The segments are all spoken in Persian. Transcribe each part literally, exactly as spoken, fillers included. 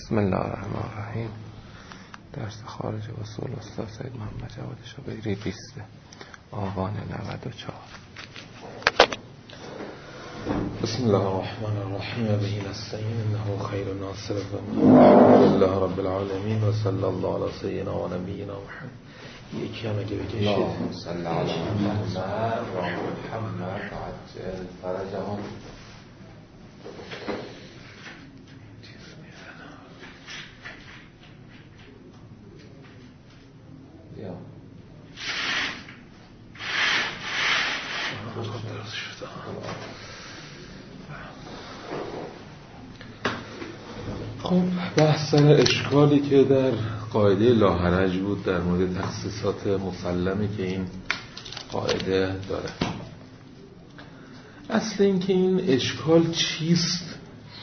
بسم الله الرحمن الرحیم. درس خارج اصول استاد سید محمد جواد شبیری بیست آبان نود و چهار. بسم الله الرحمن الرحیم و به نستعین انه خیر ناصر و الحمدلله رب العالمین و صلی الله علی سیدنا و نبینا محمد. یکی هم اگه بکشید اللهم صل علی محمد و محمد عجل فرجهم. خب بحث سر اشکالی که در قاعده لاحرج بود در مورد تخصیصات مسلمی که این قاعده داره. اصل این که این اشکال چیست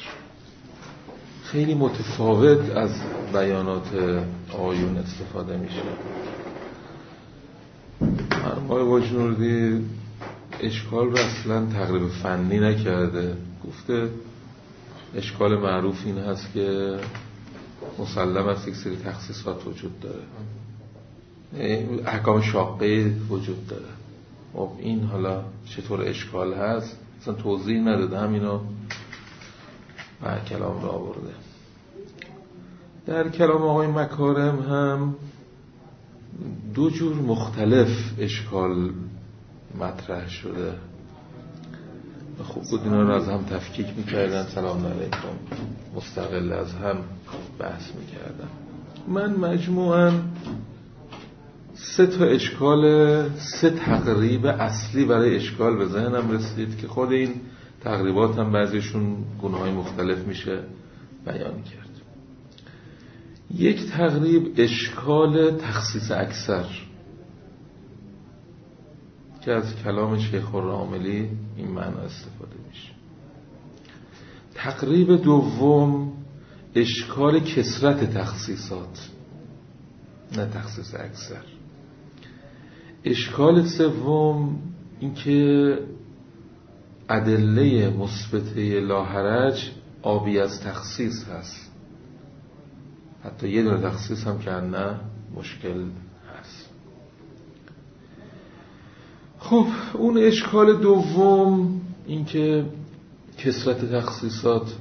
خیلی متفاوت از بیانات آیون استفاده میشه. آقای واجنوردی اشکال رو اصلا تقریب فنی نکرده، گفته اشکال معروف این هست که مسلم است یک سری تخصیصات وجود داره، احکام شاقه وجود داره. خب این حالا چطور اشکال هست اصلا توضیح نداده، همینو بر کلام را آورده. در کلام آقای مکارم هم دو جور مختلف اشکال مطرح شده. خوب بود اینا رو از هم تفکیک میکردن، سلام علیکم، مستقل از هم بحث میکردن. من مجموعاً سه تا اشکال، سه تقریب اصلی برای اشکال به ذهنم رسید که خود این تقریبات هم بعضیشون گونه‌های مختلف میشه بیان کرد. یک تقریب اشکال تخصیص اکثر که از کلام شیخ الراملی این معنا استفاده میشه. تقریب دوم اشکال کثرت تخصیصات، نه تخصیص اکثر. اشکال سوم این که ادله مثبته لاحرج آبی از تخصیص هست، حتی یه دونه تخصیص هم که نه مشکل هست. خب اون اشکال دوم این که کثرت تخصیصات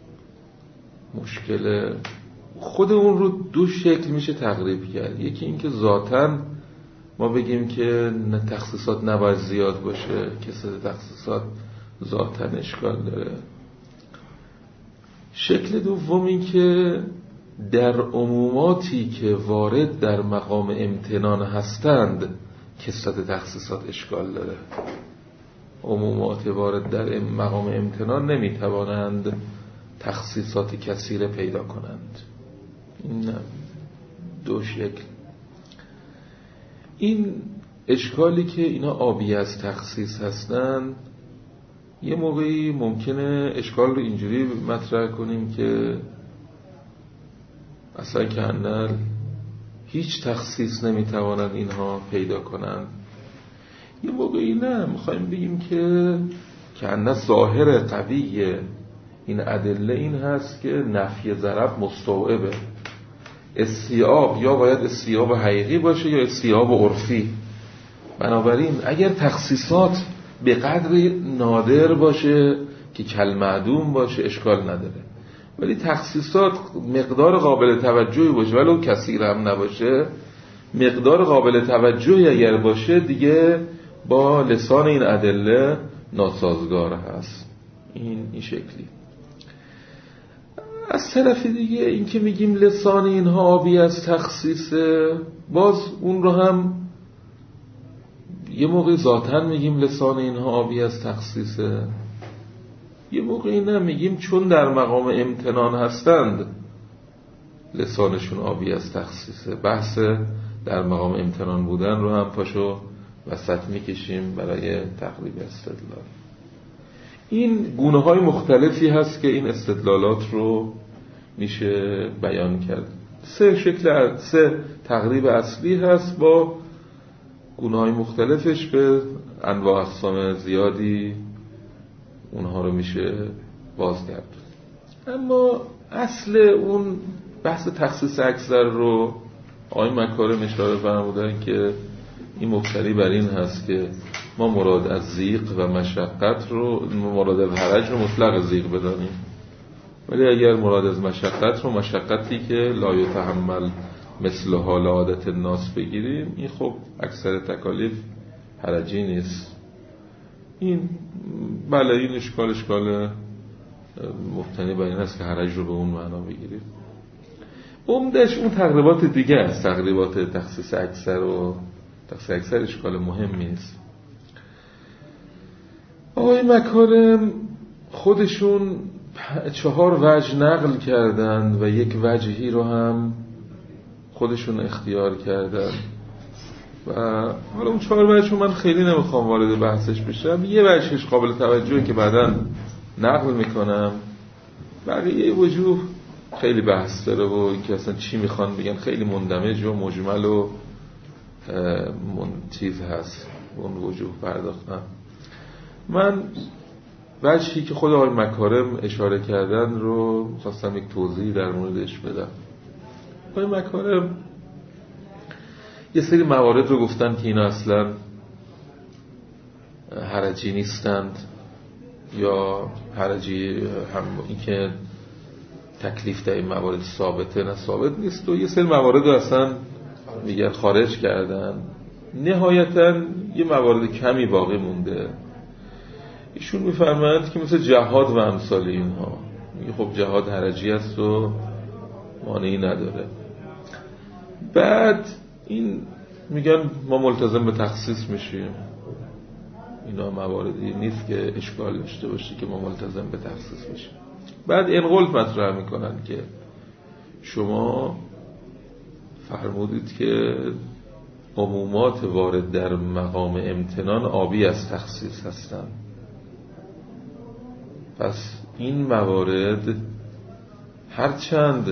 مشکله، خود اون رو دو شکل میشه تقریب کرد. یکی این که ذاتاً ما بگیم که تخصیصات نباید زیاد باشه، کثرت تخصیصات ذاتاً اشکال داره. شکل دوم این که در عموماتی که وارد در مقام امتنان هستند کثرت تخصیصات اشکال داره. عمومات وارد در مقام امتنان نمیتوانند تخصیصات کثیره پیدا کنند. این دو شکل. این اشکالی که اینا آبی از تخصیص هستند، یه موقعی ممکنه اشکال رو اینجوری مطرح کنیم که اصلا کنال هیچ تخصیص نمیتوانند اینها پیدا کنند. یه موقعی نه، میخوایم بگیم که کنال ظاهر قوی این ادله این هست که نفی ضرب مستوعبه. استیعاب یا باید استیعاب حقیقی باشه یا استیعاب عرفی. بنابراین اگر تخصیصات به قدر نادر باشه که کالمعدوم باشه اشکال نداره، ولی تخصیصات مقدار قابل توجهی باشه ولو کثیر هم نباشه، مقدار قابل توجهی اگر باشه دیگه با لسان این ادله ناسازگار هست. این این شکلی. از طرف دیگه این که میگیم لسان اینها آبی از تخصیصه، باز اون رو هم یه موقع ذاتاً میگیم لسان اینها آبی از تخصیصه، یه موقعی نه میگیم چون در مقام امتنان هستند لسانشون آبی از تخصیصه. بحث در مقام امتنان بودن رو هم پاشو وسط میکشیم برای تقریب استدلال. این گونه های مختلفی هست که این استدلالات رو میشه بیان کرد. سه شکل، سه تقریب اصلی هست با گونه های مختلفش به انواع اقسام زیادی اونها رو میشه بازگرد. اما اصل اون بحث تخصیص اکثر رو آقای مکارم اشاره فرمودن که این مبتنی بر این هست که ما مراد از ضیق و مشقت رو، مراد از حرج رو مطلق ضیق بدانیم، ولی اگر مراد از مشقت رو مشقتی که لا یتحمل مثل حال عادت الناس بگیریم، این خب اکثر تکالیف حرجی نیست. این بله این اشکال اشکال مبتنی بر این هست که حرج رو به اون معنا بگیریم. عمدش اون تقریبات دیگه است، تقریبات تخصیص اکثر و تخصیص اکثر اشکال مهمی است. آقای مکارم خودشون چهار وجه نقل کردند و یک وجهی رو هم خودشون اختیار کردن و حالا اون چهار وجه رو من خیلی نمیخوام وارد بحثش بشم. یه وجهش قابل توجهه که بعداً نقل میکنم، بقیه وجوه خیلی بحث داره و اینکه اصلا چی میخوان بگن خیلی مندمج و مجمل و چیز هست اون وجوه پرداختن. من وجهی که خود آقای مکارم اشاره کردن رو خواستم یک توضیح در موردش بدم. آقای مکارم یه سری موارد رو گفتن که اینا اصلا حرجی نیستند یا حرجی هم این که تکلیف در این موارد ثابته نه ثابت نیست و یه سری موارد رو اصلا میگن خارج کردن. نهایتاً یه موارد کمی باقی مونده. ایشون میفرمایند که مثل جهاد و امثال اینها، میگه خب جهاد حرجی است و مانعی نداره. بعد این میگن ما ملتزم به تخصیص میشیم، اینا مواردی نیست که اشکال داشته باشه که ما ملتزم به تخصیص میشیم. بعد انقلب مطرح میکنن که شما فرمودید که عمومات وارد در مقام امتنان آبی از تخصیص هستند، پس این موارد هرچند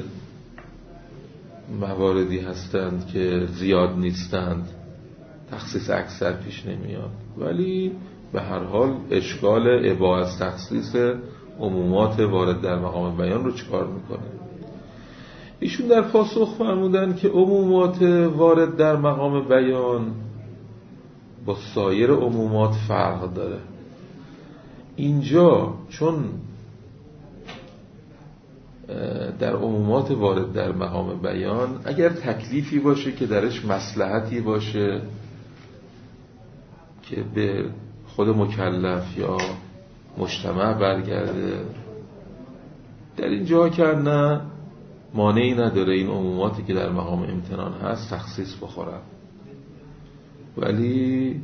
مواردی هستند که زیاد نیستند تخصیص اکثر پیش نمیاد، ولی به هر حال اشکال اباحه از تخصیص عمومات وارد در مقام بیان رو چکار میکنه؟ ایشون در پاسخ فرمودن که عمومات وارد در مقام بیان با سایر عمومات فرق داره. اینجا چون در عمومات وارد در مقام بیان اگر تکلیفی باشه که درش مصلحتی باشه که به خود مکلف یا مجتمع برگرده، در این جا که نه مانعی نداره این عموماتی که در مقام امتنان هست تخصیص بخورن. ولی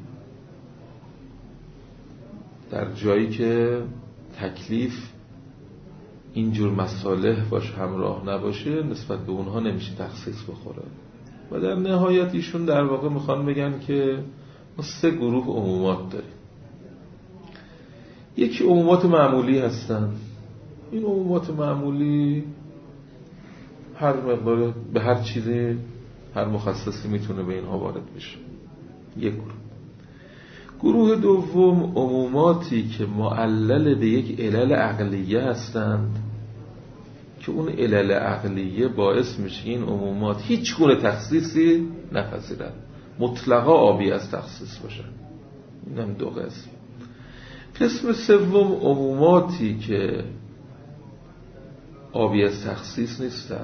در جایی که تکلیف اینجور مصالح باش همراه نباشه نسبت به اونها نمیشه تخصیص بخوره. و در نهایت ایشون در واقع میخوان بگن که ما سه گروه عمومات داریم. یکی عمومات معمولی هستن. این عمومات معمولی هر مقدار به هر چیزی هر مخصصی میتونه به اینها وارد بشه. یک گروه. گروه دوم عموماتی که معلل به یک علل عقلیه هستند که اون علل عقلیه باعث میشه این عمومات هیچ گونه تخصیصی نپذیرند، مطلقا آبی از تخصیص باشن. اینم دو قسم. قسم سوم عموماتی که آبی از تخصیص نیستن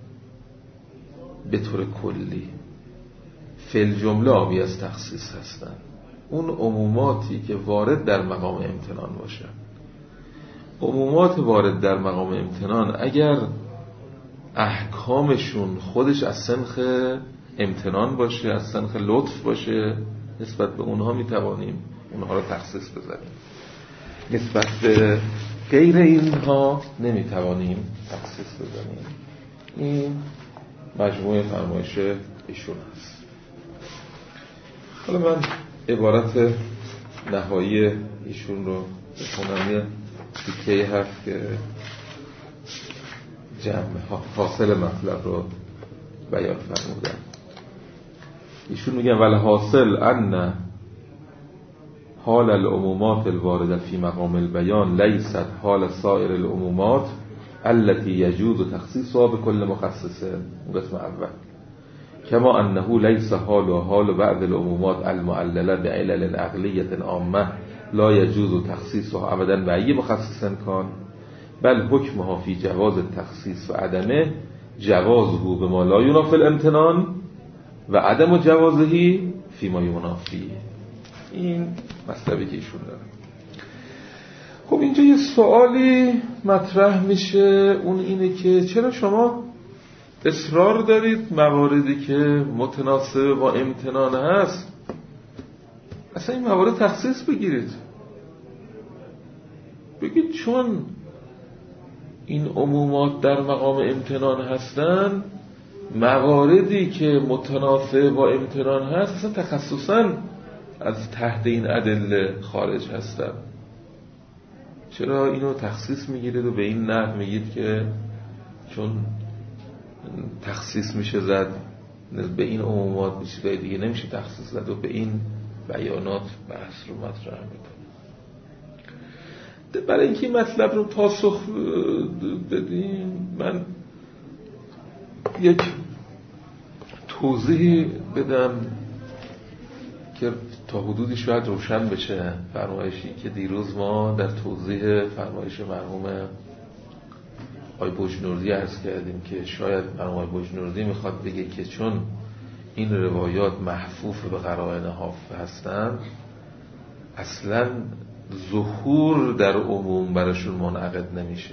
به طور کلی، فی جمله آبی از تخصیص هستن. اون عموماتی که وارد در مقام امتنان باشن. عمومات وارد در مقام امتنان اگر احکامشون خودش از سنخ امتنان باشه، از سنخ لطف باشه، نسبت به اونها میتوانیم اونها رو تخصیص بزنیم. نسبت به غیر اینها نمیتوانیم تخصیص بزنیم. این مجموعه فرمایش ایشون هست. حالا من عبارت نهایی ایشون رو بخونم، یه تیکه هست که جمع حاصل مطلب رو بیان فرمودن. ایشون میگن ولی حاصل ان حال العمومات الوارده فی مقام البیان لیست حال سایر العمومات التي يجوز تخصيصها بكل مخصص. قسم اول. كما انه ليس حال و حال بعض العمومات المعلله بعلل عقلیه عامه لا يجوز تخصيصها ابدا بأي مخصص كان، بل حكمها في جواز التخصيص و عدمه جوازه بما لا ينافي الامتنان و عدم جوازه فيما ينافی. این مطلبی که ایشون داره. خب اینجا یه سوالی مطرح میشه، اون اینه که چرا شما اصرار دارید مواردی که متناسب با امتنان هست اصلا این موارد تخصیص بگیرید؟ بگید چون این عمومات در مقام امتنان هستن، مواردی که متناسب با امتنان هست اصلا تخصصاً از تحت این ادله خارج هستن. چرا اینو تخصیص میگیرید و به این نحو میگید که چون تخصیص میشه زد به این عمومات چیزای دیگه نمیشه تخصیص زد و به این بیانات بحث رو مطرح میکنه؟ برای اینکه این مطلب رو پاسخ بدیم من یک توضیح بدم که تا حدودی شاید روشن بشه فرمایشی که دیروز ما در توضیح فرمایش مرحوم آقای بجنوردی عرض کردیم که شاید مرحوم آقای بجنوردی میخواد بگه که چون این روایات محفوف به قرائن حافظ هستند اصلا ظهور در عموم براشون منعقد نمیشه.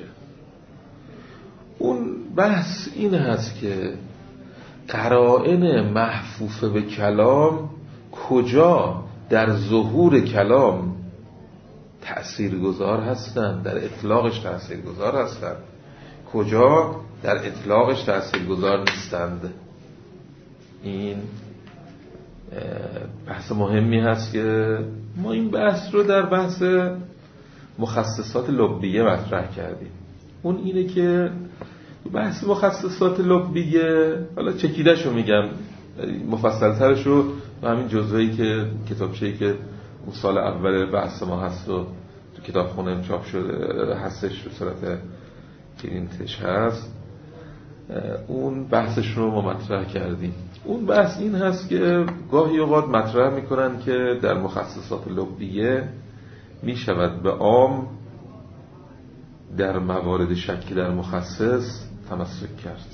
اون بحث این هست که قرائن محفوف به کلام کجا در ظهور کلام تأثیرگذار هستند، در اطلاقش تأثیرگذار هستند، کجا در اطلاقش تأثیرگذار نیستند. این بحث مهمی هست که ما این بحث رو در بحث مخصصات لبیه مطرح کردیم. اون اینه که بحث مخصصات لبیه، حالا چکیده‌شو میگم، مفصل‌ترش رو و همین جزوهی که کتابچه‌ای که اون سال اول بحث ما هست و تو کتابخونه چاپ شده هستش به صورت پرینتش هست، اون بحثش رو ما مطرح کردیم. اون بحث این هست که گاهی اوقات مطرح میکنن که در مخصصات لبیه میشود به عام در موارد شکی در مخصص تمسک کرد.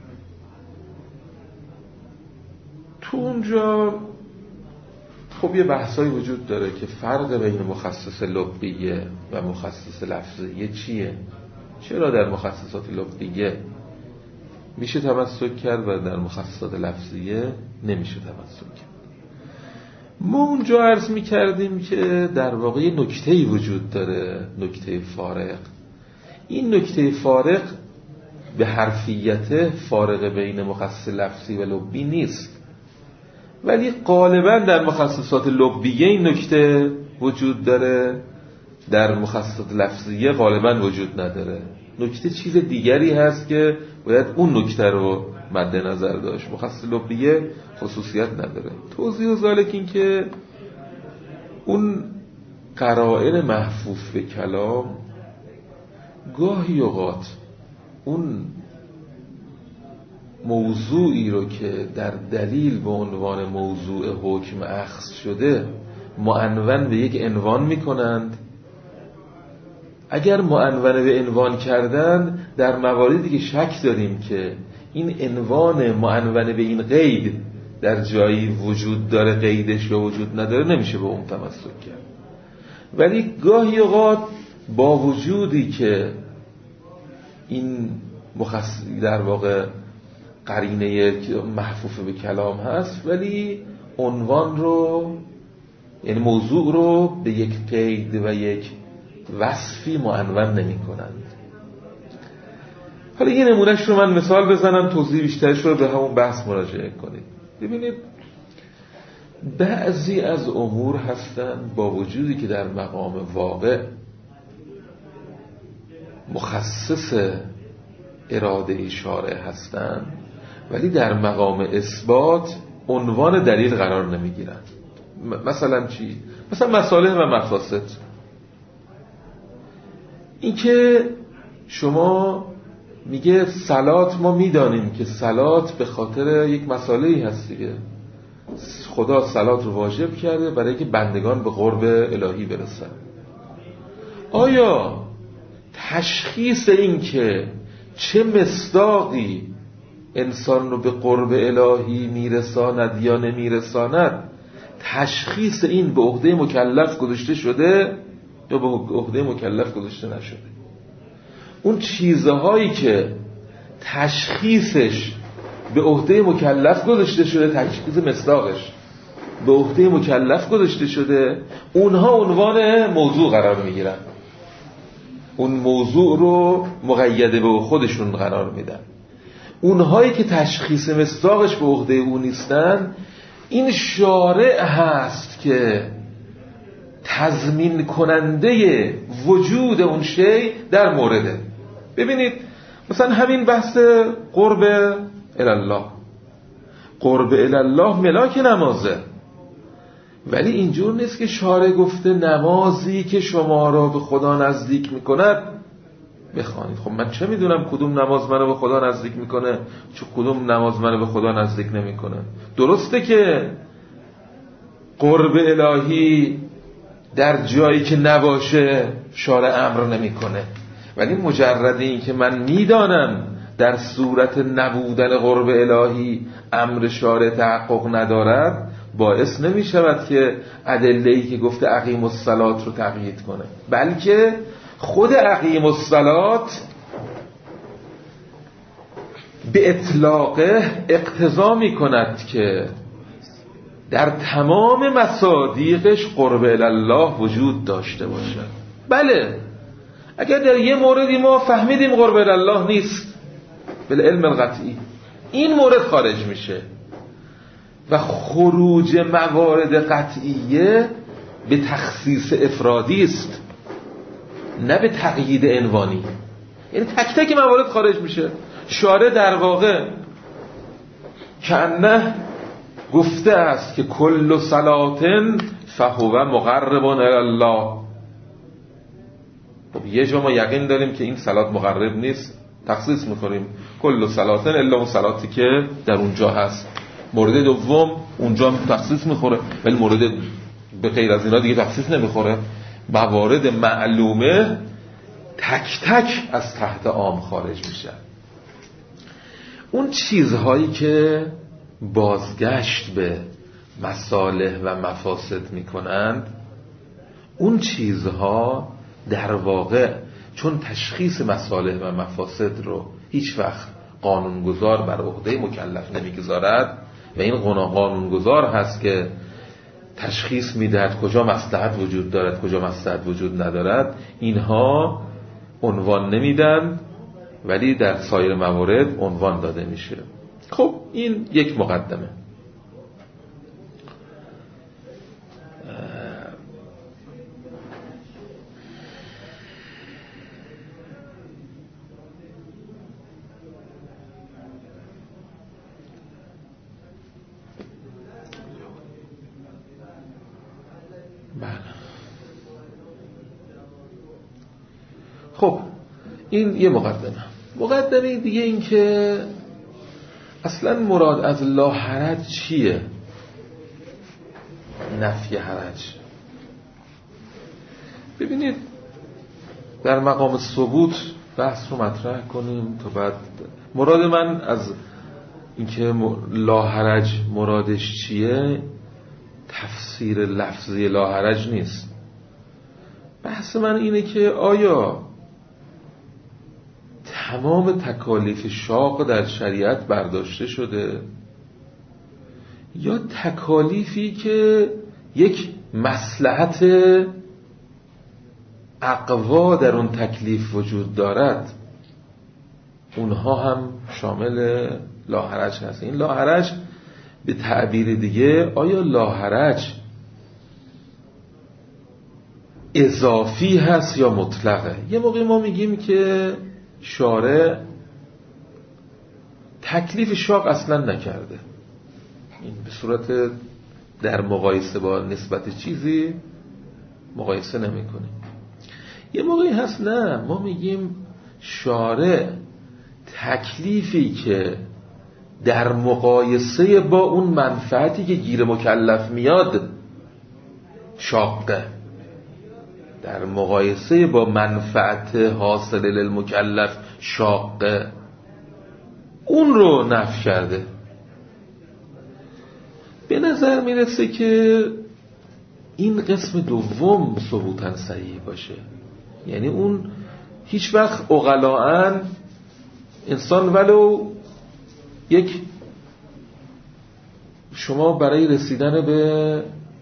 تو اونجا خب یه بحثایی وجود داره که فرق بین مخصص لبیه و مخصص لفظیه چیه؟ چرا در مخصصات لبیه میشه تمسک کرد و در مخصصات لفظیه نمیشه تمسک کرد؟ ما اونجا عرض میکردیم که در واقع یه نکته‌ای وجود داره، نکته فارق. این نکته فارق به حرفیت فارق بین مخصص لفظی و لبی نیست، ولی غالبا در مخصصات لبیه این نکته وجود داره، در مخصصات لفظیه غالبا وجود نداره. نکته چیز دیگری هست که باید اون نکته رو مد نظر داشت. مخصص لبیه خصوصیت نداره. توضیح و ذالک این که اون قرائن محفوف به کلام گاهی اوقات اون موضوعی رو که در دلیل به عنوان موضوع حکم اخذ شده معنون به یک عنوان میکنند. اگر معنون به عنوان کردن، در مواردی که شک داریم که این عنوان معنون به این قید در جایی وجود داره قیدش یا وجود نداره، نمیشه به اون تمسک کرد. ولی گاهی اوقات با وجودی که این مخصص در واقع قرینه محفوف به کلام هست، ولی عنوان رو یعنی موضوع رو به یک قید و یک وصفی معنون نمی کنند. حالا یه نمونهش رو من مثال بزنم، توضیح بیشترش رو به همون بحث مراجعه کنید. ببینید بعضی از امور هستن با وجودی که در مقام واقع مخصص اراده شارع هستن، ولی در مقام اثبات عنوان دلیل قرار نمی گیرن. مثلا چی؟ مثلا مصالح و مفاسد. این که شما میگه صلات ما میدانیم که صلات به خاطر یک مسئله‌ای هست دیگه. خدا صلات رو واجب کرده برای اینکه بندگان به قرب الهی برسن. آیا تشخیص این که چه مصداقی انسان رو به قرب الهی میرساند یا نمیرساند، تشخیص این به عهده مکلف گذاشته شده یا به عهده مکلف گذاشته نشده؟ اون چیزهایی که تشخیصش به عهده مکلف گذاشته شده، تشخیص مصداقش به عهده مکلف گذاشته شده، اونها عنوان موضوع قرار میگیرن، اون موضوع رو مقیده به خودشون قرار میدن. اونهایی که تشخیص مصداقش به عهده اون نیستن، این شارع هست که تضمین کننده وجود اون شی در مورده. ببینید مثلا همین بحث قرب الله، قرب الله ملاک نمازه، ولی اینجور نیست که شارع گفته نمازی که شما را به خدا نزدیک میکند بخوانید. خب من چه میدونم کدوم نماز منو به خدا نزدیک میکنه چه کدوم نماز منو به خدا نزدیک نمیکنه؟ درسته که قرب الهی در جایی که نباشه شارع امر نمیکنه، ولی مجرد این که من میدانم در صورت نبودن قرب الهی امر شارع تحقق ندارد، باعث نمی شود که ادله‌ای که گفته اقیم الصلات رو تقیید کنه، بلکه خود اقیم الصلات به اطلاقه اقتضا می کند که در تمام مصادیقش قرب الله وجود داشته باشد. بله اگر در یه موردی ما فهمیدیم قرب الله نیست بالعلم القطعی، این مورد خارج میشه و خروج موارد قطعیه به تخصیص افرادی است نه به تقیید عنوانی. یعنی تک تک موارد خارج میشه. شارع در واقع کأنه گفته است که کل صلاتن فهو مقرب الی الله. خب یه جا ما یقین داریم که این صلات مقرب نیست، تخصیص میکنیم کل صلاتن الا اون صلاتی که در اونجا هست. مورد دوم اونجا تخصیص میخوره، ولی مورد به غیر از اینا دیگه تخصیص نمیخوره. موارد معلومه تک تک از تحت عام خارج میشه. اون چیزهایی که بازگشت به مصالح و مفاسد میکنند، اون چیزها در واقع چون تشخیص مصالح و مفاسد رو هیچ وقت قانونگذار بر عهده مکلف نمیگذارد و این قانونگذار هست که تشخیص میدهد کجا مصلحت وجود دارد کجا مصلحت وجود ندارد، اینها عنوان نمیدن ولی در سایر موارد عنوان داده میشه. خب این یک مقدمه. خب این یه مقدمه. مقدمه دیگه این که اصلا مراد از لا حرج چیه؟ نفی حرج. ببینید در مقام ثبوت بحث رو مطرح کنیم تا بعد. مراد من از اینکه لا حرج مرادش چیه تفسیر لفظی لا حرج نیست. بحث من اینه که آیا تمام تکالیف شاق در شریعت برداشته شده یا تکالیفی که یک مصلحت اقوا در اون تکلیف وجود دارد اونها هم شامل لا حرج هست. این لا حرج به تعبیر دیگه آیا لا حرج اضافی هست یا مطلقه؟ یه موقع ما میگیم که شارع تکلیف شاق اصلا نکرده، این به صورت در مقایسه با نسبت چیزی مقایسه نمی کنیم. یه موقعی هست نه، ما میگیم شارع تکلیفی که در مقایسه با اون منفعتی که گیر مکلف میاد شاقه، در مقایسه با منفعت حاصل للمکلف شاقه، اون رو نفی کرده. به نظر میرسه که این قسم دوم ثبوتاً صحیح باشه، یعنی اون هیچ وقت عقلاً انسان ولو یک، شما برای رسیدن به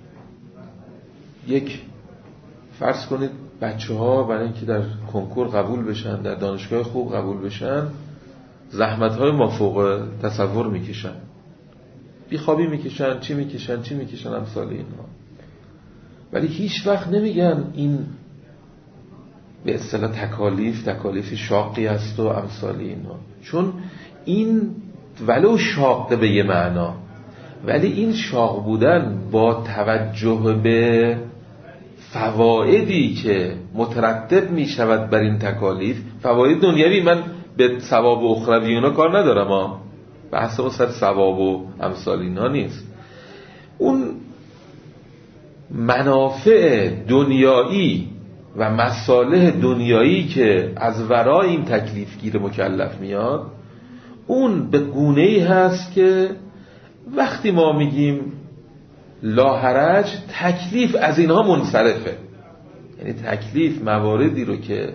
یک، فرض کنید بچه ها برای اینکه در کنکور قبول بشن، در دانشگاه خوب قبول بشن، زحمت های مافوق تصور میکشن، بیخوابی میکشن، چی میکشن چی میکشن امثال اینها، ولی هیچ وقت نمیگن این به اصطلاح تکالیف تکالیف شاقی است و امثال اینها، چون این ولو شاقه به یه معنا، ولی این شاق بودن با توجه به فوایدی که مترتب می شود بر این تکالیف، فواید دنیوی، من به ثواب و اخروی اونا کار ندارم ها، بحث ما سر ثواب و امثال اینا نیست، اون منافع دنیایی و مصالح دنیایی که از ورای این تکلیف گیر مکلف میاد، اون به گونه‌ای هست که وقتی ما میگیم لا حرج، تکلیف از اینها منصرفه، یعنی تکلیف مواردی رو که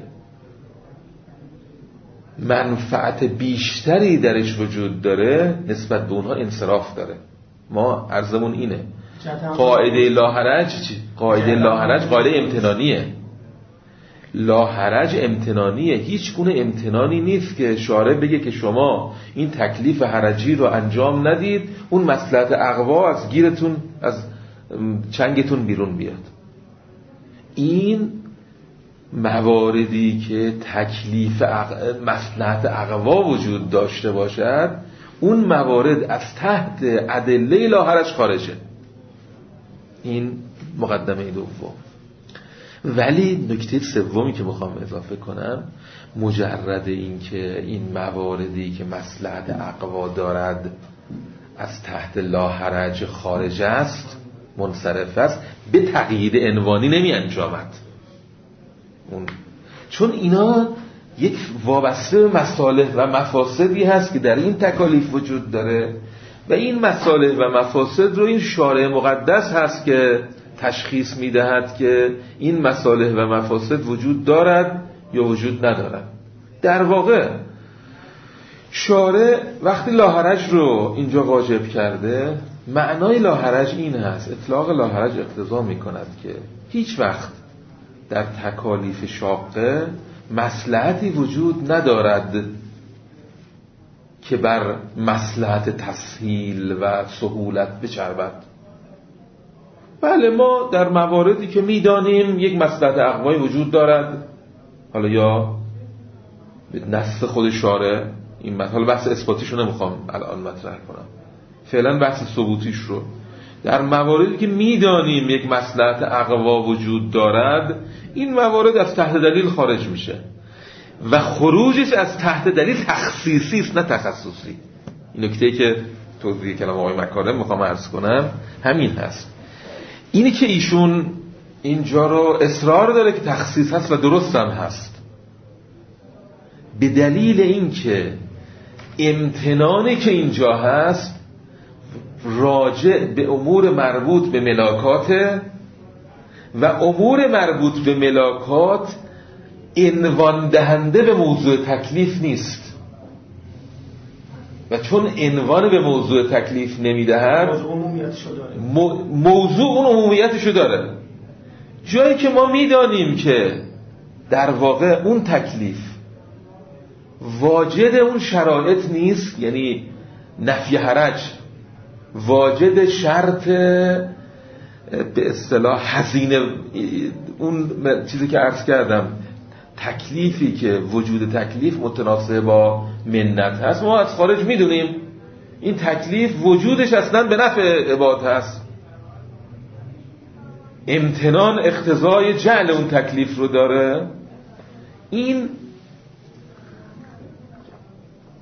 منفعت بیشتری درش وجود داره نسبت به اونها انصراف داره. ما عرضمون اینه قاعده لا حرج چی؟ قاعده لا حرج قاعده امتنانیه، لا حرج امتنانیه، هیچ گونه امتنانی نیست که شارع بگه که شما این تکلیف حرجی رو انجام ندید اون مصلحت اقوا از گیرتون از چنگتون بیرون بیاد. این مواردی که تکلیف اق... مصلحت اقوا وجود داشته باشد، اون موارد از تحت ادله لا حرج خارجه. این مقدمه دوم. ولی نکته سومی که میخوام اضافه کنم، مجرد این که این مواردی که مصلحت اقوا دارد از تحت لا حرج خارج است، منصرف است، به تقیید عنوانی نمی انجامد. اون چون اینا یک وابسته به مصالح و مفاسدی هست که در این تکالیف وجود داره و این مصالح و مفاسد رو این شارع مقدس هست که تشخیص میدهد که این مصالح و مفاسد وجود دارد یا وجود ندارد. در واقع شارع وقتی لا حرج رو اینجا واجب کرده، معنای لا حرج این هست، اطلاق لا حرج اقتضا میکند که هیچ وقت در تکالیف شاقه مصلحتی وجود ندارد که بر مصلحت تسهیل و سهولت بچربد. بله، ما در مواردی که میدانیم یک مصلحت اقوایی وجود دارد، حالا یا به نص خود شارع، این مثلا بحث اثباتیشو نمیخوام الان مطرح کنم، فعلا بحث ثبوتیش رو، در مواردی که میدانیم یک مصلحت اقوا وجود دارد، این موارد از تحت دلیل خارج میشه و خروجش از تحت دلیل تخصیصی است نه تخصصی. این نکته‌ای که توضیح کلام آقای مکارم میخوام عرض کنم همین هست. اینی که ایشون اینجا رو اصرار داره که تخصیص هست و درست هم هست، به دلیل اینکه امتنانی که اینجا هست راجع به امور مربوط به ملاکات و امور مربوط به ملاکات عنوان دهنده به موضوع تکلیف نیست و چون عنوان به موضوع تکلیف نمیدهد موضوع اون عمومیتشو داره. جایی که ما میدانیم که در واقع اون تکلیف واجد اون شرایط نیست، یعنی نفی حرج واجد شرط به اصطلاح هزینه، اون چیزی که عرض کردم تکلیفی که وجود تکلیف متناسب با منت هست، ما از خارج میدونیم این تکلیف وجودش اصلا به نفع عباد هست، امتنان اقتضای جعل اون تکلیف رو داره. این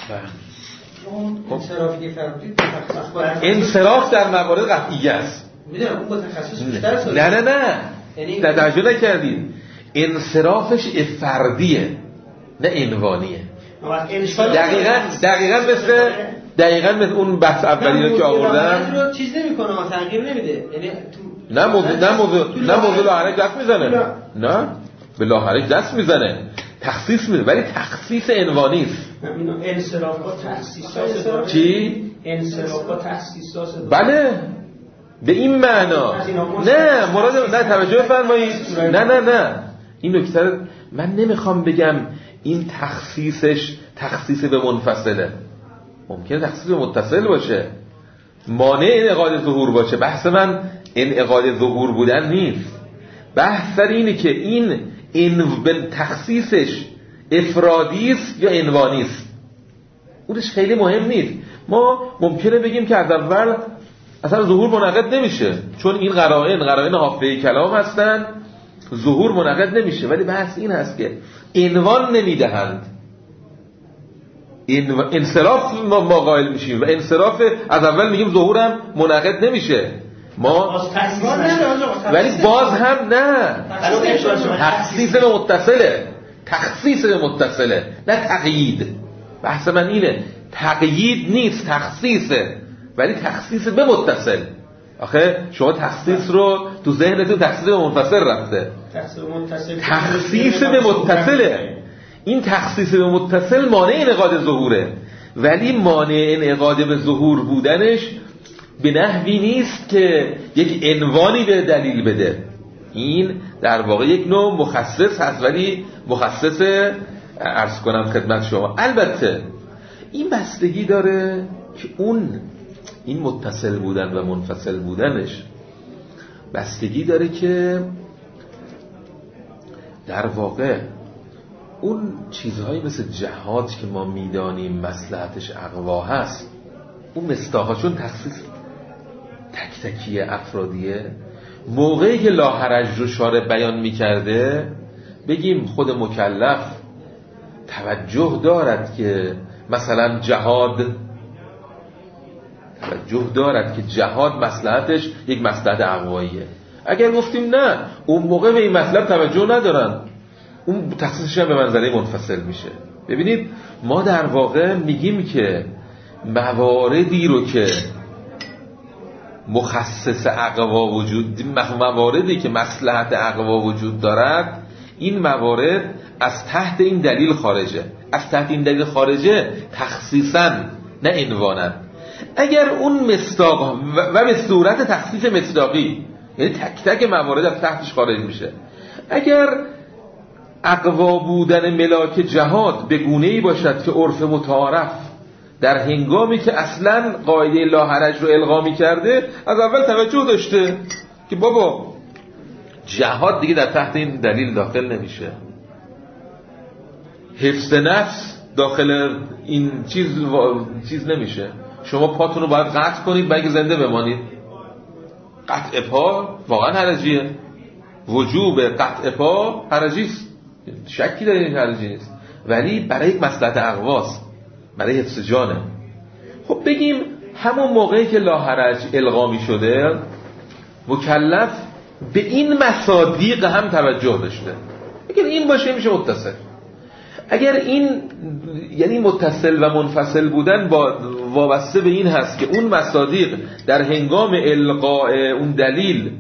اون انصرافی که فرمودید تخصص باید انصراف در موارد قطعیه است. میدونم اون با تخصص بیشتر سوال. نه نه نه یعنی توجه نکردید. انصرافش فردیه نه عنوانیه. دقیقاً دقیقاً مثل دقیقاً مثل اون بحث اولی رو که آوردم رو چیز نمی‌کنه، تغییر نمیده. یعنی نه موضوع نه موضوع نه موضوع لاحرک دست میزنه. نه به لاحرک دست میزنه، تخصیص میده، ولی تخصیص عنوانی است. انصراف با تخصیصات چی؟ انصراف با تخصیصات بله به این معنا. نه مراد نه توجه بفرمایید. نه نه نه این نکته من نمیخوام بگم این تخصیصش تخصیص به منفصله، ممکنه تخصیص به متصل باشه، مانع انعقاد ظهور باشه. بحث من انعقاد ظهور بودن نیست، بحث سر اینه که این این تخصیصش افرادی است یا عنوانی است. اونش خیلی مهم نیست. ما ممکنه بگیم که از اول اصلا ظهور منعقد نمیشه چون این قرائن قرائن حافظه کلام هستن، ظهور منعقد نمیشه. ولی بحث این هست که عنوان نمیدهند، انصراف ما قائل میشیم و انصراف از اول میگیم ظهورم منعقد نمیشه ما، ولی باز هم نه تخصیص به متصله، تخصیص به متصله نه تقیید. بحث من اینه تقیید نیست، تخصیصه، ولی تخصیص به متصل. آخه شما تخصیص رو تو ذهنتون تخصیص به منفصل رفته، تخصیص به متصله. این تخصیص به متصل مانع انعقاد ظهوره، ولی مانع انعقاد به ظهور بودنش به نحوی نیست که یک عنوانی به دلیل بده. این در واقع یک نوع مخصص هست، ولی مخصص عرض کنم خدمت شما. البته این بستگی داره که اون این متصل بودن و منفصل بودنش بستگی داره که در واقع اون چیزهایی مثل جهاد که ما میدانیم مصلحتش اقوا هست، اون مستاهاشون تخصیص تک تکی افرادیه. موقعی که لاحرج رو شارع بیان میکرده بگیم خود مکلف توجه دارد که مثلا جهاد توجه دارد که جهاد مصلحتش یک مصلحت اقواییه. اگر گفتیم نه اون موقع به این مطلب توجه ندارن، اون تخصیصش هم به منزله منفصل میشه. ببینید ما در واقع میگیم که مواردی رو که مخصص اقوا وجود مواردی که مصلحت اقوا وجود دارد، این موارد از تحت این دلیل خارجه. از تحت این دلیل خارجه تخصیصاً نه عنواناً. اگر اون مصداق و به صورت تخصیص مصداقی، یعنی تک تک موارد از تحتش خارج میشه. اگر اقوا بودن ملاک جهاد به گونه‌ای باشد که عرف متعارف در هنگامی که اصلا قاعده لاحرج رو الغا می‌کرده از اول توجه داشته که بابا جهاد دیگه در تحت این دلیل داخل نمیشه، حفظ نفس داخل این چیز چیز نمیشه، شما پاتون رو باید قطع کنید مگه زنده بمانید. قطع پا واقعا حرجیه، وجوب قطع پا حرجیست، شکی در این حرجی نیست، ولی برای یک مصلحت اقواست، برای حفظ جانه. خب بگیم همون موقعی که لاحرج الغا می شده مکلف به این مصادیق هم توجه داشته. اگر این باشه میشه متصل. اگر این یعنی متصل و منفصل بودن با وابسته به این هست که اون مصادیق در هنگام القاء اون دلیل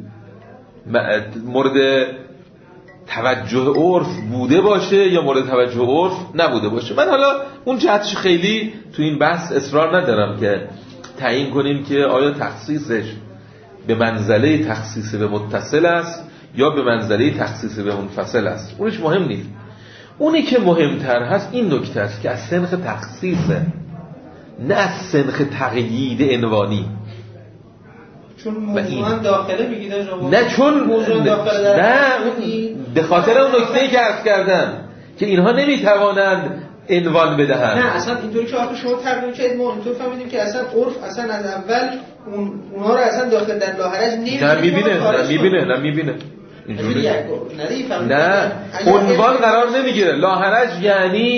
مورد توجه عرف بوده باشه یا مورد توجه عرف نبوده باشه. من حالا اون جهتش خیلی تو این بحث اصرار ندارم که تعیین کنیم که آیا تخصیصش به منزله تخصیص به متصل است یا به منزله تخصیص به منفصل است. اونش مهم نیست. اونی که مهمتر هست این نکته است که از سنخ تخصیصه، نه از سنخ تقیید عنوانی. چون موضوع هم داخله بگید نه چون موضوع داخله نه به خاطر اون نکته‌ای که عرض کردم که اینها نمیتوانند عنوان بدهند. نه اصلا اینطوری که آخه شما تقریبا که ما اینطور فهمیدیم که اصلا عرف اصلا از اول اون اونها رو اصلا داخل در لاحرج نمی‌بینه. نه میبینه نه میبینه نه میبینه اینجوری نه عنوان قرار نمیگیره. لاحرج یعنی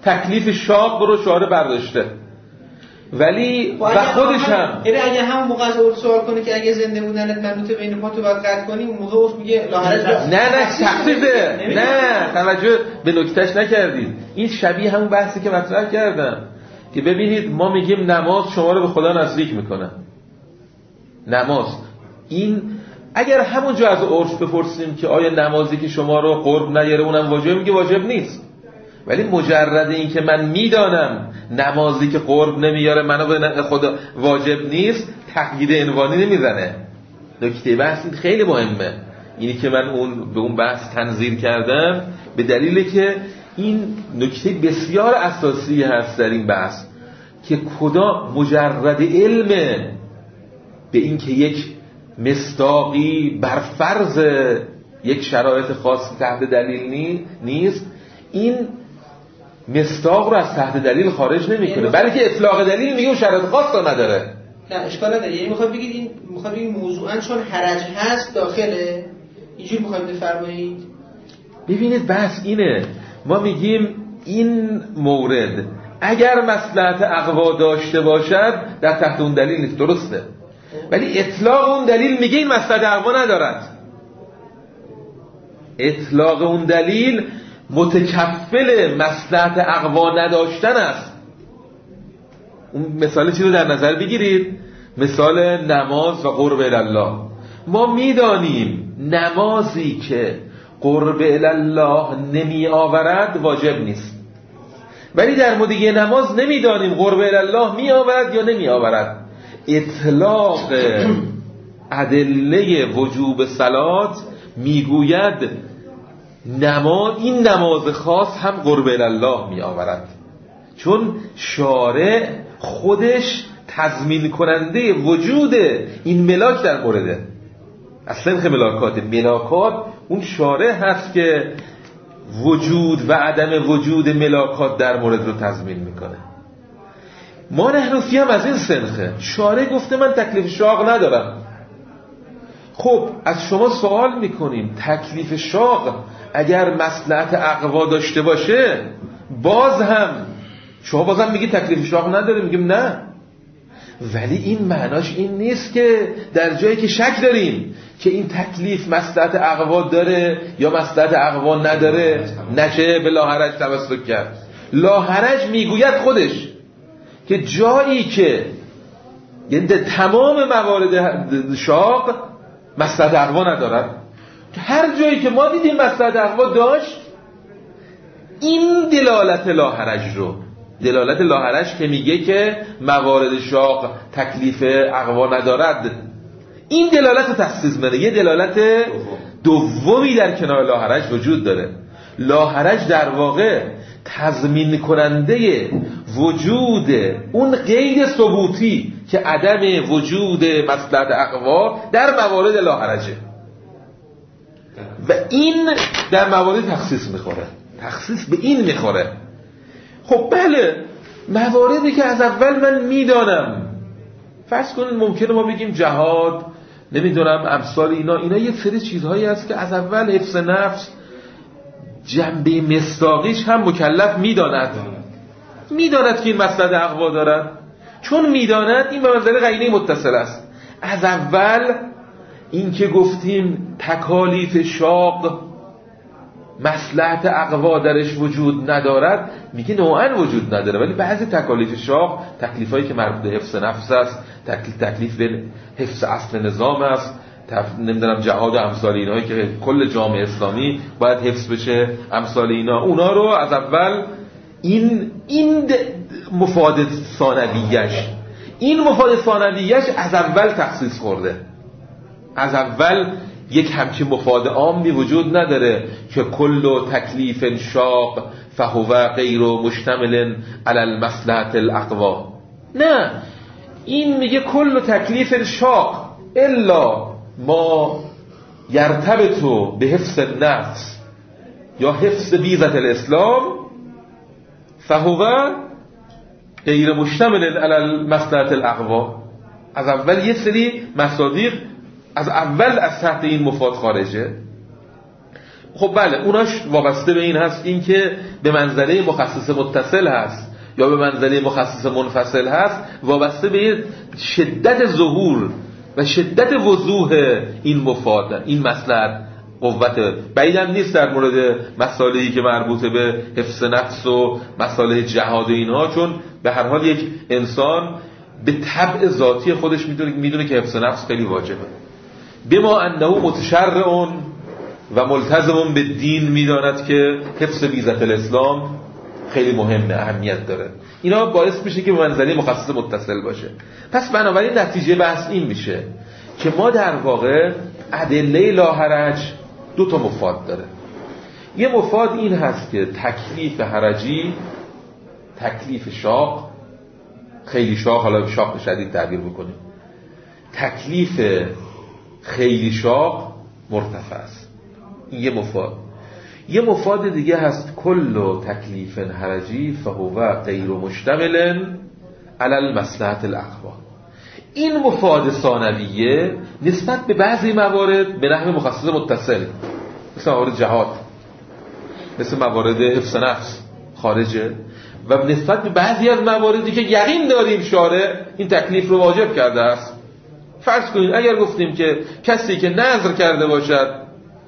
تکلیف شاق رو شارع برداشته، ولی و خودش هم یعنی اگه همون موقع از عرف سوال کنه که اگه زنده بودنت منوط بین پاتو باید قطع کنی، اون موقع عرف میگه لاحرج. نه نه تخصیصه، نه توجه به نکتهش نکردید. این شبیه همون بحثی که مطرح کردم که ببینید ما میگیم نماز شما رو به خدا نزدیک میکنه. نماز این اگر همونجا از عرف بپرسیم که آیا نمازی که شما رو قرب نیاره اونم واجب، میگه واجب نیست. ولی مجرد این که من میدانم نمازی که قرب نمیاره منو به خدا واجب نیست، تقیید عنوانی نمیزنه. نکته بحث این خیلی مهمه، اینی که من اون به اون بحث تنظیر کردم به دلیلی که این نکته بسیار اساسی هست در این بحث که خدا مجرد علم به این که یک مصداقی بر فرض یک شرایط خاص تحت دلیل نیست، این مصداق رو از تحت دلیل خارج نمیکنه، بلکه اطلاق دلیل میگه اون شرایط خاص رو نداره. نه اشکال نداره. یعنی میخواد بگید این میخواد بگید موضوعاً چون حرج هست داخله، اینجوری میخواید بفرمایید. ببینید بحث اینه، ما میگیم این مورد اگر مصلحت اقوا داشته باشد در تحت اون دلیل نیست، درسته، ولی اطلاق اون دلیل میگه این مصلحت اقوا ندارد. اطلاق اون دلیل متکفل مصلحت اقوا نداشتن است. اون مثال چی رو در نظر بگیرید؟ مثال نماز و قرب الله. ما میدانیم نمازی که قرب الله نمی آورد واجب نیست، ولی در مورد نماز نمیدانیم قرب الله می آورد یا نمی آورد. اطلاق ادله وجوب صلات میگوید نماز این نماز خاص هم قرب الله می آورد، چون شارع خودش تضمین کننده وجود این ملاک در مورده. اصلا خیلی ملاکات ملاکات اون شارع هست که وجود و عدم وجود ملاکات در مورد رو تضمین میکنه. ما نحنفی هم از این سنخه. شارع گفته من تکلیف شاق ندارم. خب از شما سوال میکنیم تکلیف شاق اگر مصلحت اقوا داشته باشه باز هم شما باز هم میگی تکلیف شاق نداره، میگیم نه، ولی این معناش این نیست که در جایی که شک داریم که این تکلیف مصلحت اقوا داره یا مصلحت اقوا نداره نشه به لاحرج توسل کرد. لاحرج میگوید خودش که جایی که یعنی تمام موارد شاق مصلحت اقوا ندارد، هر جایی که ما دیدیم مصلحت اقوا داشت این دلالت لاحرج رو دلالت لاحرج که میگه که موارد شاق تکلیف اقوا ندارد، این دلالت رو تخصیص میده. یه دلالت دومی در کنار لاحرج وجود داره. لاحرج در واقع تضمین کننده وجود اون قید ثبوتی که عدم وجود مصلحت اقوا در موارد لاحرجه و این در موارد تخصیص میخوره، تخصیص به این میخوره. خب بله، مواردی که از اول من میدانم، فرض کنید ممکنه ما بگیم جهاد، نمیدونم امثال اینا اینا یه سری چیزهایی هست که از اول حفظ نفس جنبه مصداقیش هم مکلف میداند میداند که این مصلحت اقوا دارد، چون میداند این به منزله قرینه متصل است. از اول این که گفتیم تکالیف شاق مصلحت اقوا درش وجود ندارد، میگه نوعا وجود نداره، ولی بعضی تکالیف شاق تکلیفایی که مربوط به حفظ نفس است، تکلیف تکلیف به حفظ اصل نظام است، نمیدونم جهاد و امثال اینایی که کل جامعه اسلامی باید حفظ بشه، امثال اینا، اونا رو از اول این این مفاد ثانویه‌اش این مفاد ثانویه‌اش از اول تخصیص خورده. از اول یک همچین مفاد عامی وجود نداره که کل تکلیف شاق فهو غیر مشتمل علی المصلحة الاقوا. نه، این میگه کل تکلیف شاق الا ما یرتبط به حفظ النفس یا حفظ بیضة الاسلام فهو غیر مشتمل علی المصلحة الاقوا. از اول یه سری مصادیق از اول از تحت این مفاد خارجه. خب بله اوناش وابسته به این هست، این که به منزله مخصص متصل هست یا به منزله مخصص منفصل هست، وابسته به شدت ظهور و شدت وضوح این مفاد، این مصلحت قوت. بعیدم نیست در مورد مسائلی که مربوطه به حفظ نفس و مسائل جهاد و اینها، چون به هر حال یک انسان به طبع ذاتی خودش میدونه میدونه که حفظ نفس خیلی واجبه. بما انه متشرع و ملتزم به دین، میداند که حفظ ویزت الاسلام خیلی مهمه، اهمیت داره. اینا باعث میشه که به منزله مخصص متصل باشه. پس بنابراین نتیجه بحث این میشه که ما در واقع ادله لاحرج دو تا مفاد داره. یه مفاد این هست که تکلیف حرجی، تکلیف شاق، خیلی شاق، حالا شاق شدید تعبیر بکنیم، تکلیف خیلی شاق مرتفع است. این یه مفاد. یه مفاد دیگه هست کل تکلیف حرجی فهو غیر مشتمل علی المصلحة الاقوى. این مفاد ثانویه نسبت به بعضی موارد به نحو مخصص متصل، مثل موارد جهاد، مثل موارد حفظ نفس خارجه، و نسبت به بعضی از مواردی که یقین داریم شارع این تکلیف رو واجب کرده است. فرض کنید اگر گفتیم که کسی که نذر کرده باشد،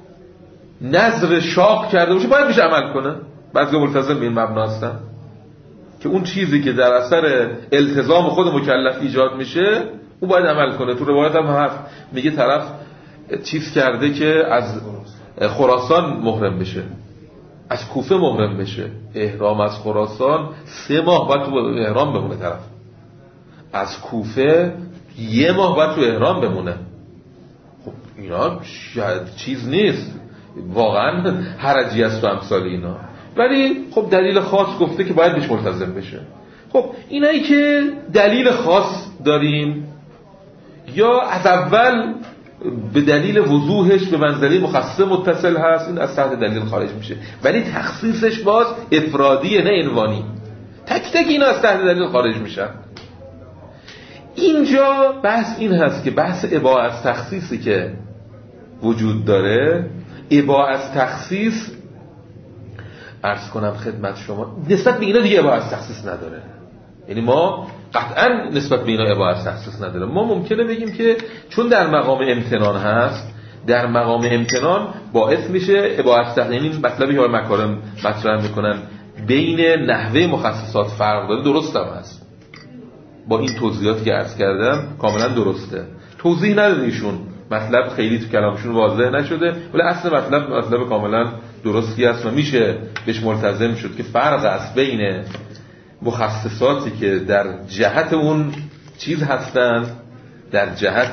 نذر شاق کرده باشه، باید بهش عمل کنه. بعضی ملتزم به این مبنا هستن که اون چیزی که در اثر التزام خود مکلف ایجاد میشه او باید عمل کنه. تو روایت هم هست میگه طرف چیز کرده که از خراسان محرم بشه، از کوفه محرم بشه، احرام از خراسان سه ماه باید تو احرام بمونه، طرف از کوفه یه ماه باید تو احرام بمونه. خب اینا چیز نیست، واقعا حرجی است و امثال اینا، ولی خب دلیل خاص گفته که باید بهش ملتزم بشه. خب اینایی که دلیل خاص داریم یا از اول به دلیل وضوحش به منزله مخصص متصل هست، این از تحت دلیل خارج میشه، ولی تخصیصش باز افرادیه نه عنوانی. تک تک اینا از تحت دلیل خارج میشن. اینجا بحث این هست که بحث اباحه از تخصیصی که وجود داره، اباحه از تخصیص عرض کنم خدمت شما نسبت به اینا دیگه اباحه از تخصیص نداره. یعنی ما قطعا نسبت به اینا اباحه از تخصیص نداره. ما ممکنه بگیم که چون در مقام امتنان هست، در مقام امتنان باعث میشه اباحه از تخصیص، یعنی مطلبی که مکارم مطرح میکنن بین نحوه مخصصات فرق داره، درست هم هست. با این توضیحاتی که عرض کردم کاملا درسته. توضیح نداده ایشون، مطلب خیلی تو کلامشون واضح نشده، ولی اصل مطلب مطلب کاملا درستی است و میشه بهش ملتزم شد که فرق است بین مخصصاتی که در جهت اون چیز هستند، در جهت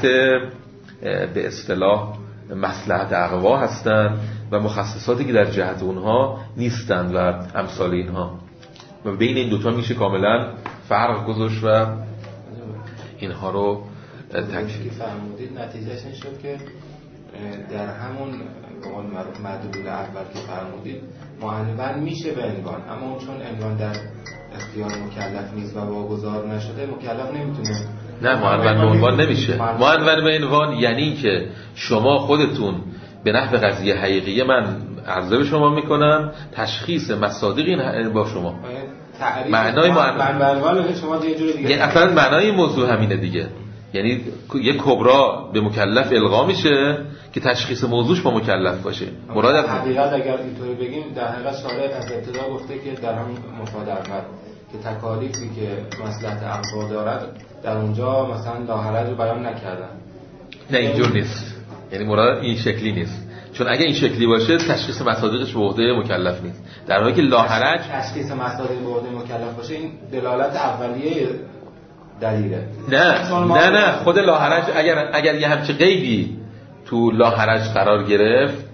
به اصطلاح مصلحت اقوا هستند، و مخصصاتی که در جهت اونها نیستند و امثال اینها، و بین این دوتا میشه کاملا فرق گذاشت و اینها رو تکفیر فرمودید. نتیجهش این شد که در همون قول معروف مدلول اول که فرمودید معنون میشه به عنوان، اما چون عنوان در اختیار مکلف نیست و واگذار نشده، مکلف نمیتونه. نه معنون به عنوان نمیشه. معنون به عنوان یعنی که شما خودتون به نحو قضیه حقیقیه، من عرضه به شما میکنم، تشخیص مصادیق این با شما معنای معنون به عنوان شما یه جوری دیگه، یعنی اصلا معنای موضوع همینه دیگه. یعنی یک کبرا به مکلف القا میشه که تشخیص موضوعش با مکلف باشه. مراد از حقیقت اگر اینطوری بگیم، در حقیقت شارع از ابتدا گفته که در همین مفاد اول که تکالیفی که مصلحت اقوا دارد در اونجا مثلا لاحرج رو بیان نکردن. نه اینجور نیست، یعنی مراد این شکلی نیست، چون اگه این شکلی باشه تشخیص مصادیقش به عهده مکلف نیست، در حالی که لاحرج تشخیص مصادیق به عهده مکلف باشه این دلالت اولیه دلیله. نه نه نه خود لاحرج اگر اگر یه همچین قیدی تو لاحرج قرار گرفت،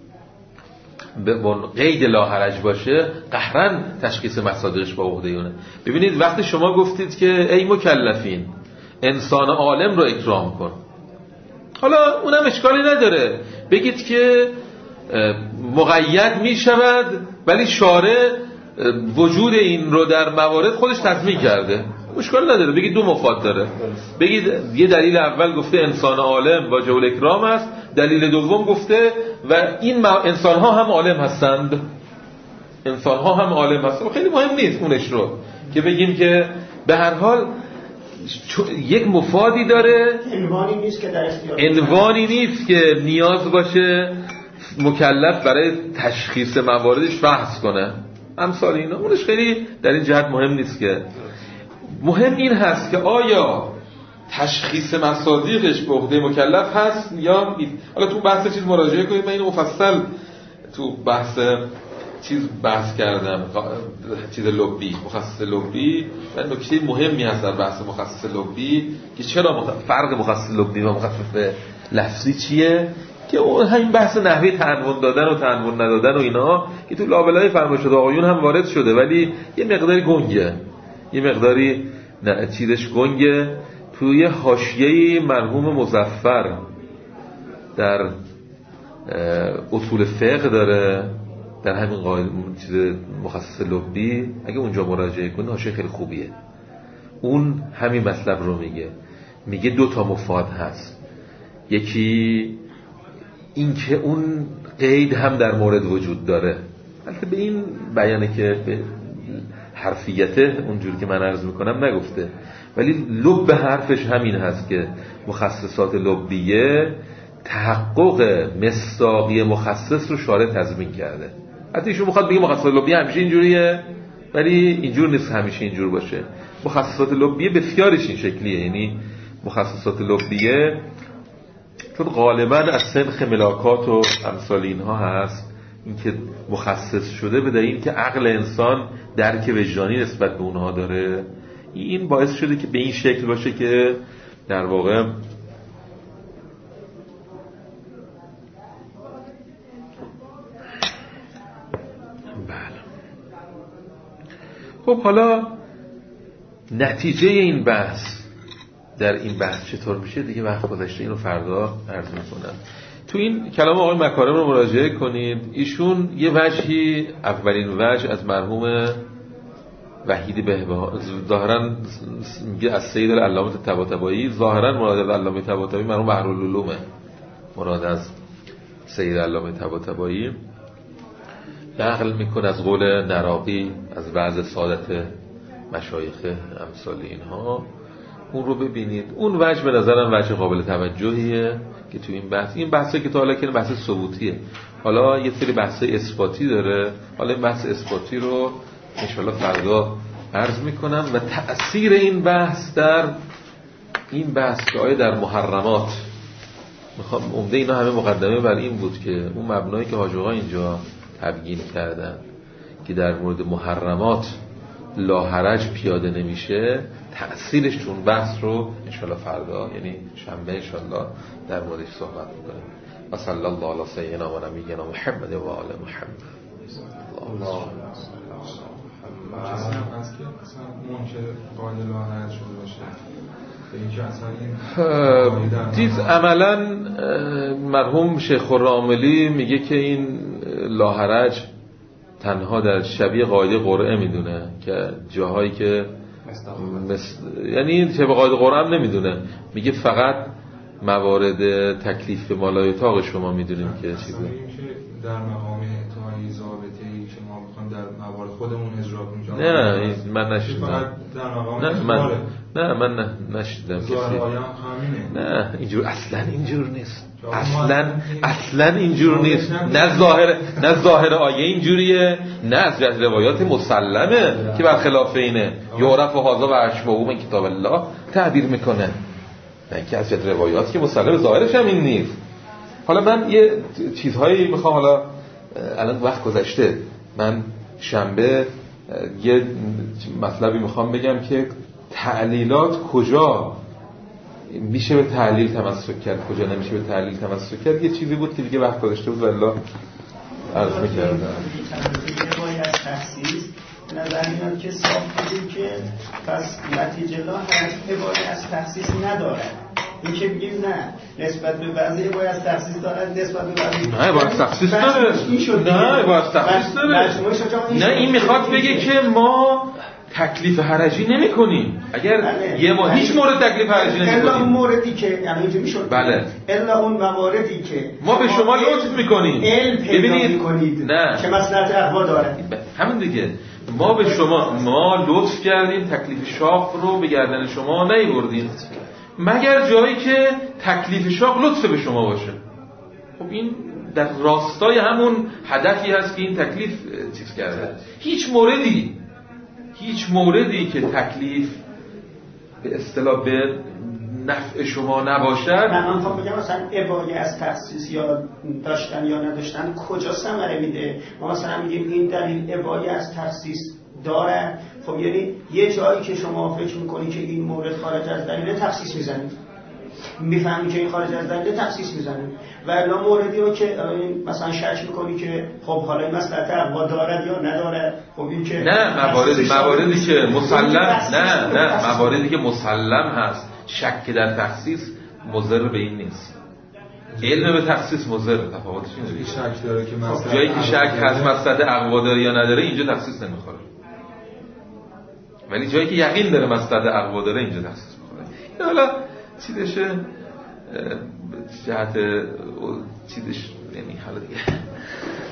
به قید لاحرج باشه، قهرن تشخیص مصادیقش با عهده اونه. ببینید وقتی شما گفتید که ای مکلفین انسان عالم رو اکرام کن، حالا اونم اشکالی نداره بگید که مقید می شود، ولی شارع وجود این رو در موارد خودش تضمین کرده، اشکال نداره. بگید دو مفاد داره، بگید یه دلیل اول گفته انسان عالم واجب الاکرام است، دلیل دوم گفته و این انسان ها هم عالم هستند، انسان ها هم عالم هستند. خیلی مهم نیست اونش رو که بگیم که به هر حال یک مفادی داره، عنوانی نیست که در اختیار عنوانی نیست که نیاز باشه مکلف برای تشخیص مواردش بحث کنه، امثال اینا. اونش خیلی در این جهت مهم نیست. که مهم این هست که آیا تشخیص مصادیقش به عهده مکلف هست یا نیست. حالا تو بحث چیز مراجعه کنید، من اینو مفصل تو بحث چیز بحث کردم، چیز لبی، مخصص لبی. و نکته مهمی هست در بحث مخصص لبی که چرا مخ... فرق مخصص لبی و مخصص لفظی چیه، که اون همین بحث نحوه تنوین دادن و تنوین ندادن و اینا که تو لابلای فرمایشات آقایون هم وارد شده، ولی یه مقداری گنگه، یه مقداری نه چیزش گنگه. توی حاشیه مرحوم مظفر در اصول فقه داره، در همین قاعده چیز مخصص لبی، اگه اونجا مراجعه کنی حاشیه خیلی خوبیه. اون همین مطلب رو میگه، میگه دو تا مفاد هست. یکی این که اون قید هم در مورد وجود داره، البته به این بیانه که به حرفیته اونجوری که من عرض میکنم نگفته، ولی لب حرفش همین هست که مخصصات لبیه تحقق مصداقی مخصص رو شارع تضمین کرده. حتی ایشون میخواد بگه مخصصات لبیه همیشه اینجوریه، ولی اینجور نیست همیشه اینجور باشه. مخصصات لبیه بسیارش این شکلیه، یعنی مخصصات لبیه چون غالبا از سنخ ملاکات و امثال اینها هست، این که مخصص شده به دلیل که عقل انسان درک وجدانی نسبت به اونها داره، این باعث شده که به این شکل باشه که در واقع بله. خب حالا نتیجه این بحث در این بحث چطور میشه دیگه وقت گذشته، اینو فردا عرض میکنم. تو این کلام آقای مکارم رو مراجعه کنید. ایشون یه وجهی، اولین وجه از مرحوم وحید بهبهانی، ظاهرا میگه از سید العلامه طباطبایی، ظاهرا مراد از علامه طباطبایی مرحوم بحرالعلومه، مراد از سید العلامه طباطبایی نقل میکنه از قول نراقی، از بعض سادت مشایخ امثال اینها. اون رو ببینید. اون وجه به نظرم وجه قابل توجهیه که تو این بحث، این بحثی که تا حالا که بحث ثبوتیه، حالا یه سری بحث اثباتی داره. حالا این بحث اثباتی رو ان شاءالله فردا عرض میکنم و تأثیر این بحث در این بحث که آیا در محرمات، میخوام عمده اینا همه مقدمه بر این بود که اون مبنایی که حاج آقا اینجا تبیین کردن که در مورد محرمات لاحرج پیاده نمیشه، تأثیرش تو اون بحث رو انشالله فردا، یعنی شنبه انشالله در موردش صحبت میکنیم. و صلی الله علی سیدنا و نبینا محمد و آل محمد. الله کسی هم هست که اصلا منکر قاعده لاحرج شده باشه، به اینکه اصلا این دید عملا مرحوم شیخ خراملی میگه که این لاحرج تنها در شبیه قاعده قرعه میدونه که جاهایی که مثل... یعنی شبیه قاعده قرعه هم نمیدونه، میگه فقط موارد تکلیف به مالای اتاق شما میدونیم که چی بود. در مقام اعطای ضابطه‌ای که ما بخوایم در موارد خودمون اجرا کنیم. نه من نشیدم. نه من نه من نه نشیدم کسی. نه اینجور اصلا اینجور نیست. اصلا اصلا اینجور نیست. نه ظاهر نه ظاهر آیه اینجوریه، نه از روایات مسلمه که برخلاف اینه. یعرف و هذا و اشباهه من کتاب الله تعبیر میکنه. نه که از روایات که مسلمه ظاهرش هم این نیست. حالا من یه چیزهایی میخوام، حالا الان وقت گذشته، من شنبه یه مطلبی میخوام بگم که تعلیلات کجا میشه به تعلیل تمسک کرد، کجا نمیشه به تعلیل تمسک کرد. یه چیزی بود که دیگه وقت گذشته بود والله عرض میکردم. باید از تخصیص نظر میاد که صاف بودیم که پس نتیجه لا حواری از تخصیص نداره. این که بگیم نه نسبت به بعضی باید از تخصیص دارد، نسبت به بعضی نه باید تخصیص داره، نه باید تخصیص داره. نه این میخواد بگه که ما تکلیف حرجی نمی کنیم. اگر بله. یه ما هیچ مورد تکلیف حرجی نمی الا اون کنیم، موردی که یعنی اینجوری شد، بله، الا اون مواردی که ما به شما لطف میکنیم، علم پیدا میکنید نه که مصلحت اقوا داره. همین دیگه، ما به شما ما لطف کردیم تکلیف شاق رو به گردن شما نیوردیم مگر جایی که تکلیف شاق لطف به شما باشه. خب این در راستای همون هدفی هست که این تکلیف چیز کرده. هیچ موردی هیچ موردی که تکلیف به اصطلاح به نفع شما نباشد، من میخوام بگم مثلا ابایی از تخصیص یا داشتن یا نداشتن کجا ثمره میده. ما مثلا میگیم این دلیل ابایی از تخصیص داره، خب یعنی یه جایی که شما فکر میکنی که این مورد خارج از دلیل تخصیص میزنید، میفهمی که این خارج از دلیل تخصیص میزنید، و الا موردی رو که مثلا شک میکنی که خب حالا این مصلحت اقوا دارد یا نداره، خب این که نه مواردی مواردی که مسلم نه نه مواردی که مسلم هست، شک در تخصیص مضر به این نیست. علم به تخصیص مضر، تفاوتش اینه. شک داره که مثلا جایی که شک هست مصلحت اقوا داره یا نداره اینجا تخصیص نمیخوره، ولی جایی که یقین داره مصلحت اقوا داره اینجا تخصیص میخوره. حالا چیزشه جهت چیزش یعنی حالا دیگه